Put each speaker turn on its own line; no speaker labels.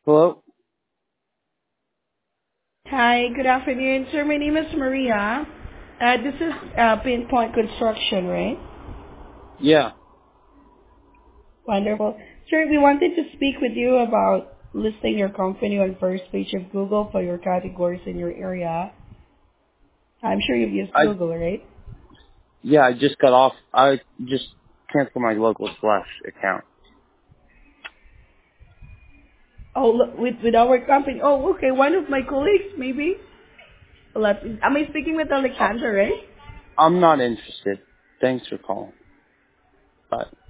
Hello?
Hi, good afternoon, sir. My name is Maria. This is Pinpoint Construction, right?
Yeah.
Wonderful. Sir, we wanted to speak with you about listing your company on first page of Google for your categories in your area. I'm sure you've used
I
Google, right?
I just got off. I just canceled my local slash account.
Oh, look, with our company. Oh, okay. One of my colleagues, maybe. Am I speaking with
Uh,
Alexandra, right?
I'm not interested. Thanks for calling. Bye.